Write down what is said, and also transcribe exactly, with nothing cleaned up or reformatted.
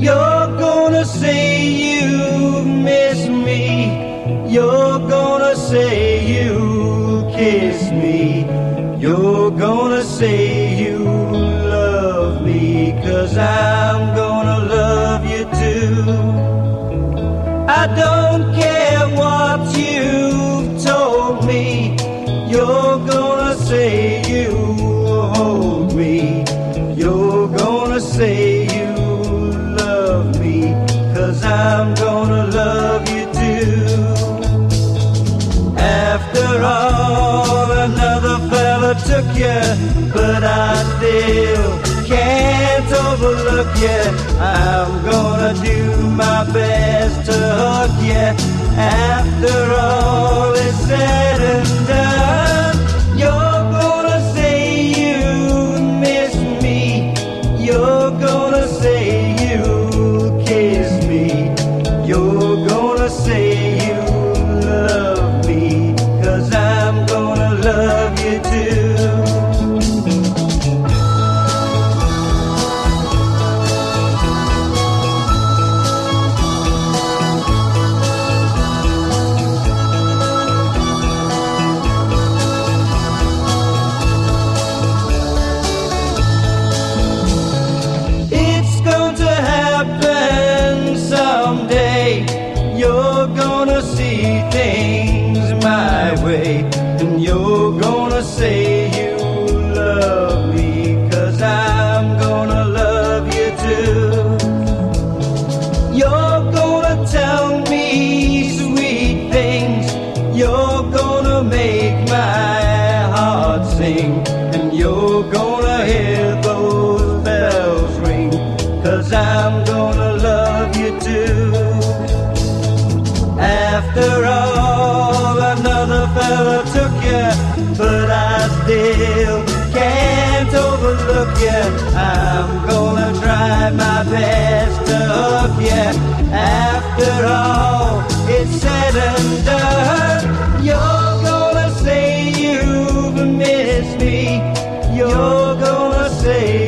You're gonna say you miss me. You're gonna say you kiss me. You're gonna say you love me, 'cause I'm gonna love you too. I don't care what you've told me. You're gonna say you hold me. You're gonna say you love me, 'cause I'm gonna love you too. After all, another fella took you, but I still can't overlook you. I'm gonna do my best to hug you. After all is said and done, you're gonna say you miss me. You're gonna say you kiss me. You're gonna say you love me, 'cause I'm gonna love you too. You're gonna see things my way, and you're gonna say you love me, 'cause I'm gonna love you too. You're gonna tell me sweet things. You're gonna make my heart sing, and you're gonna hear those bells ring, 'cause I'm gonna love you too. After all, another fella took you, but I still can't overlook you. I'm gonna try my best to hug you. After all it's said and done, you're gonna say you've missed me. You're gonna say